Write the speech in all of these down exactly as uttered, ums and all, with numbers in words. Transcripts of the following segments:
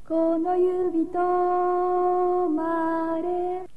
この指止まれ。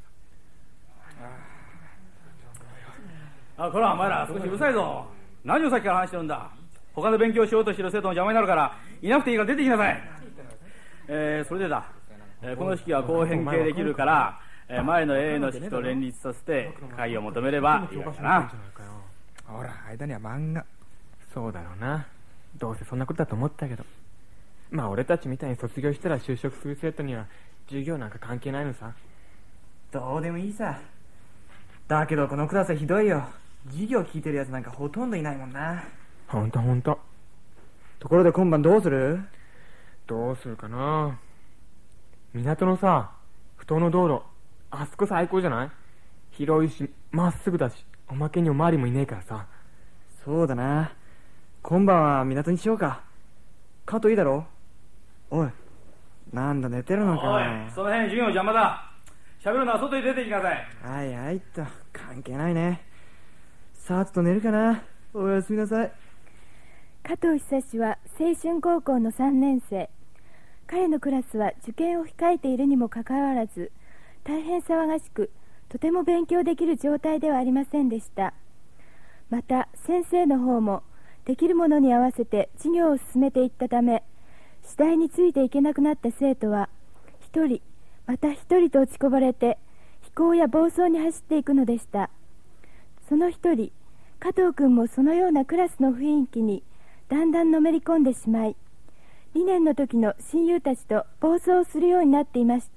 あ、こらお前ら少しうるさいぞ。何をさっきから話してるんだ。他で勉強しようとしている生徒の邪魔になるからいなくていいから出てきなさい。えー、それでだ、えー、この式はこう変形できるから、えー、前の A の式と連立させて解を求めればいいわけだな。 ほら間には漫画。 そうだろうな。どうせそんなことだと思ったけど、まあ俺たちみたいに卒業したら就職する生徒には授業なんか関係ないのさ。 どうでもいいさ。だけどこのクラスはひどいよ。授業聞いてるやつなんかほとんどいないもんな。 ほんとほんと。 ところで今晩どうする？ どうするかな。港のさ、不当の道路、あそこ最高じゃない？広いしまっすぐだし、おまけにおまわりもいねえからさ。 そうだな。今晩は港にしようか。カットいいだろ。おい、なんだ寝てるのか。 おい、その辺授業邪魔だ。喋るのは外に出てきなさい。 はいはいっと、関係ないね。さっと寝るかな。おやすみなさい。 加藤久志は青春高校のさんねん生。彼のクラスは受験を控えているにもかかわらず、大変騒がしく、とても勉強できる状態ではありませんでした。また先生の方もできるものに合わせて授業を進めていったため、次第についていけなくなった生徒は一人また一人と落ちこぼれて非行や暴走に走っていくのでした。その一人、加藤君もそのようなクラスの雰囲気にだんだんのめり込んでしまい、にねんの時の親友たちと暴走をするようになっていました。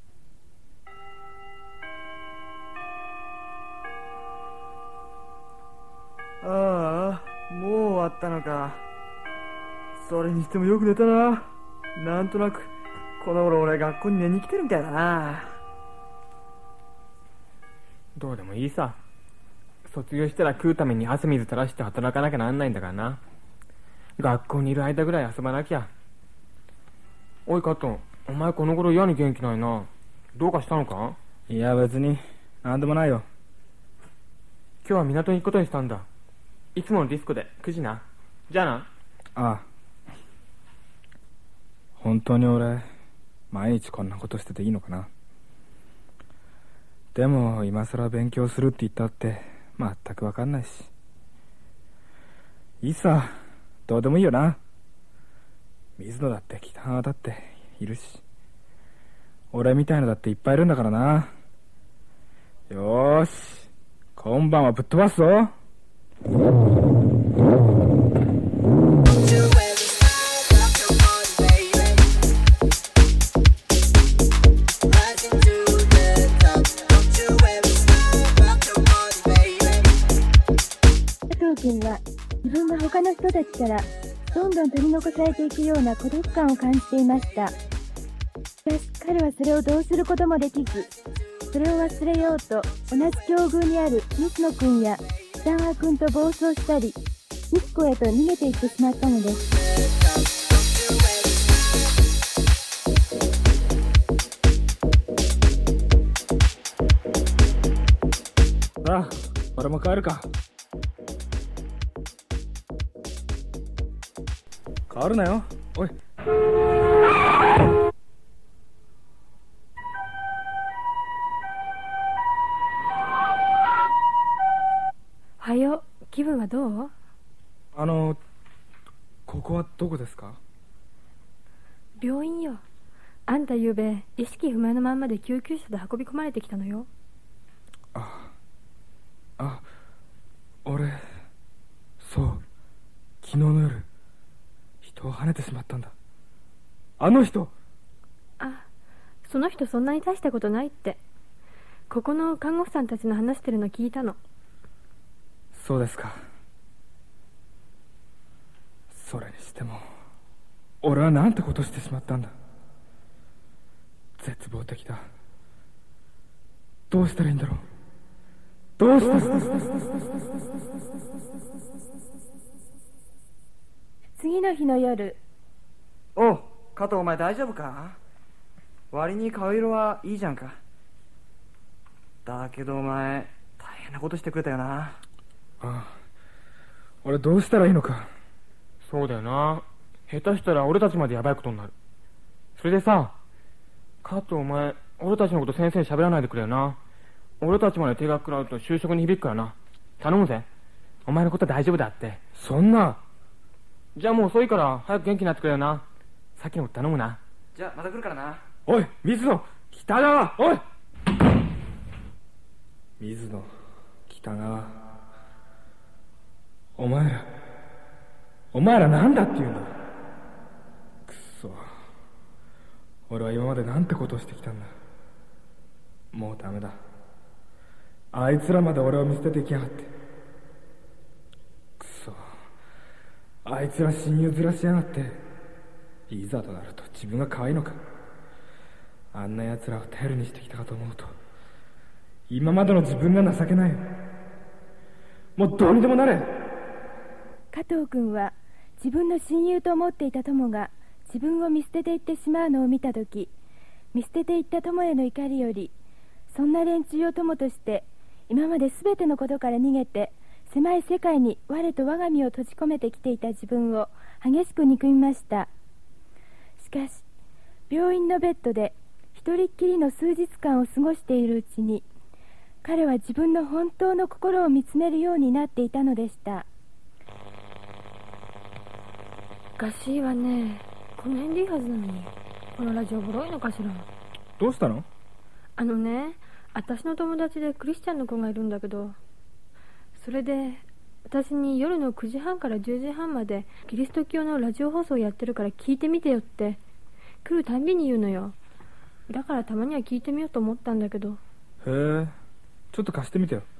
ああ、もう終わったのか。それにしてもよく寝たな。なんとなくこの頃俺学校に寝に来てるみたいだな。 どうでもいいさ。卒業したら食うために汗水垂らして働かなきゃなんないんだからな。学校にいる間ぐらい遊ばなきゃ。おい加藤、お前この頃嫌に元気ないな。どうかしたのか？ いや別になんでもないよ。 今日は港に行くことにしたんだ。いつものディスコでくじな。じゃあな。 ああ、本当に俺毎日こんなことしてていいのかな。でも今更勉強するって言ったって全く分かんないし。いいさ、どうでもいいよな。水野だって北川だっているし、俺みたいのだっていっぱいいるんだからな。よーし、今晩はぶっ飛ばすぞ。 君は自分が他の人たちからどんどん取り残されていくような孤独感を感じていました。しかし彼はそれをどうすることもできず、それを忘れようと同じ境遇にある水野君や北川君と暴走したり、ディスコへと逃げていってしまったのです。 さあ、俺も帰るか。変わるなよ。おい。 はよ、気分はどう？ あの、ここはどこですか？ 病院よ。あんたゆうべ意識不明のまんまで救急車で運び込まれてきたのよ。 あ、あ、俺、そう、昨日の夜人を跳ねてしまったんだ。あの人。 あ、その人そんなに大したことないって、ここの看護婦さんたちの話してるの聞いたの。 そうですか。それにしても俺はなんてことしてしまったんだ。絶望的だ。どうしたらいいんだろう。どうしたらいいんだろう。 次の日の夜。 おう、加藤お前大丈夫か？割に顔色はいいじゃんか。だけどお前大変なことしてくれたよな。 ああ、俺どうしたらいいのか。 そうだよな。下手したら俺たちまでヤバいことになる。 それでさ、カットお前、俺たちのこと先生に喋らないでくれよな。俺たちまで定額食らうと就職に響くからな。頼むぜ。お前のことは大丈夫だって。 そんな。 じゃあもう遅いから早く元気になってくれよな。さっきのこと頼むな。 じゃあまた来るからな。 おい、水野、北川、おい。水野、北川、お前ら、お前らなんだって言うんだ。くっそ、俺は今までなんてことをしてきたんだ。もうダメだ。あいつらまで俺を見捨ててきやがって。くそ、あいつら親友ずらしやがって。いざとなると自分が可愛いのか。あんな奴らを頼りにしてきたかと思うと、今までの自分が情けないよ。もうどうにでもなれ。 加藤君は自分の親友と思っていた友が自分を見捨てていってしまうのを見たとき、見捨てていった友への怒りより、そんな連中を友として今まで全てのことから逃げて狭い世界に我と我が身を閉じ込めてきていた自分を激しく憎みました。しかし病院のベッドで一人っきりの数日間を過ごしているうちに、彼は自分の本当の心を見つめるようになっていたのでした。 おかしいわね。この辺でいいはずなのに、このラジオボロいのかしら。 どうしたの？ あのね、私の友達でクリスチャンの子がいるんだけど、それで私に夜のくじはんからじゅうじはんまでキリスト教のラジオ放送やってるから聞いてみてよって来るたんびに言うのよ。だからたまには聞いてみようと思ったんだけど。 へえ、ちょっと貸してみてよ。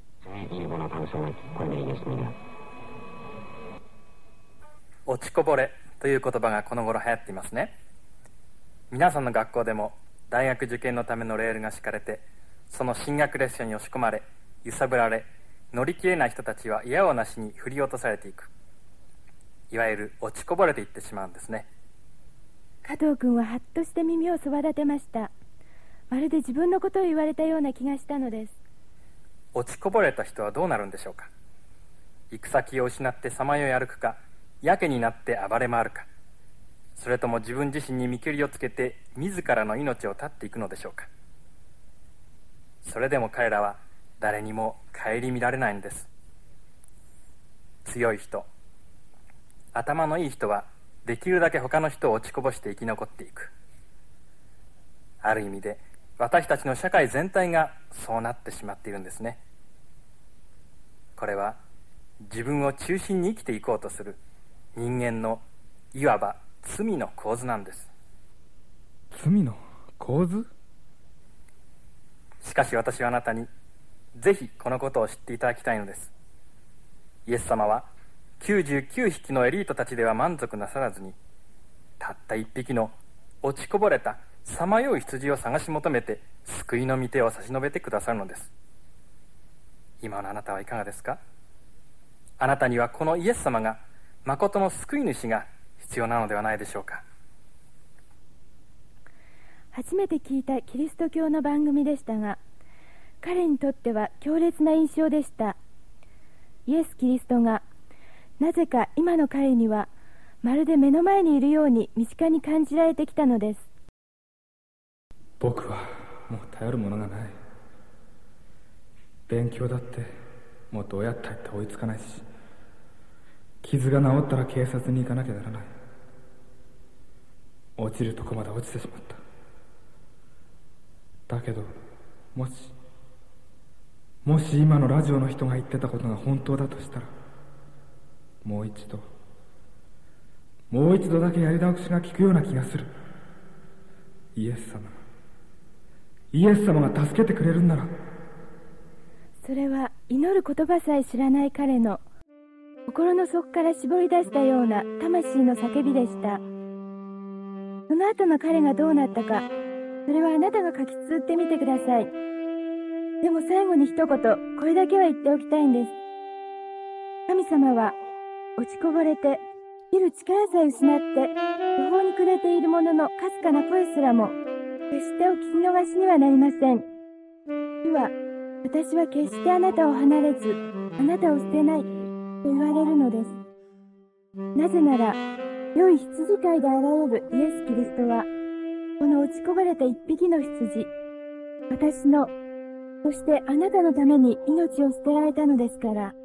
落ちこぼれという言葉がこの頃流行っていますね。皆さんの学校でも大学受験のためのレールが敷かれて、その進学列車に押し込まれ、揺さぶられ、乗り切れない人たちは嫌をなしに振り落とされていく、いわゆる落ちこぼれていってしまうんですね。 加藤君ははっとして耳をそば立てました。まるで自分のことを言われたような気がしたのです。 落ちこぼれた人はどうなるんでしょうか。行く先を失ってさまよい歩くか、やけになって暴れ回るか、それとも自分自身に見切りをつけて自らの命を絶っていくのでしょうか。それでも彼らは誰にも顧みられないんです。強い人、頭のいい人はできるだけ他の人を落ちこぼして生き残っていく。ある意味で私たちの社会全体がそうなってしまっているんですね。これは自分を中心に生きていこうとする人間のいわば罪の構図なんです。 罪の構図？ しかし私はあなたにぜひこのことを知っていただきたいのです。イエス様はきゅうじゅうきゅうひきのエリートたちでは満足なさらずに、たった一匹の落ちこぼれたさまよう羊を探し求めて救いの御手を差し伸べてくださるのです。今のあなたはいかがですか？あなたにはこのイエス様が誠の救い主が必要なのではないでしょうか。 初めて聞いたキリスト教の番組でしたが、彼にとっては強烈な印象でした。イエス・キリストがなぜか今の彼にはまるで目の前にいるように身近に感じられてきたのです。 僕はもう頼るものがない。勉強だってもうどうやったって追いつかないし、傷が治ったら警察に行かなきゃならない。落ちるとこまで落ちてしまった。だけどもしもし今のラジオの人が言ってたことが本当だとしたら、もう一度もう一度だけやり直しが効くような気がする。イエス様イエス様が助けてくれるんなら。 それは祈る言葉さえ知らない彼の心の底から絞り出したような魂の叫びでした。その後の彼がどうなったか、それはあなたが書き綴ってみてください。でも最後に一言、これだけは言っておきたいんです。神様は落ちこぼれて生きる力さえ失って途方に暮れている者のかすかな声すらも決してお聞き逃しにはなりません。主は、私は決してあなたを離れずあなたを捨てないと言われるのです。なぜなら良い羊飼いであられるイエス・キリストはこの落ちこぼれた一匹の羊、私の、そしてあなたのために命を捨てられたのですから。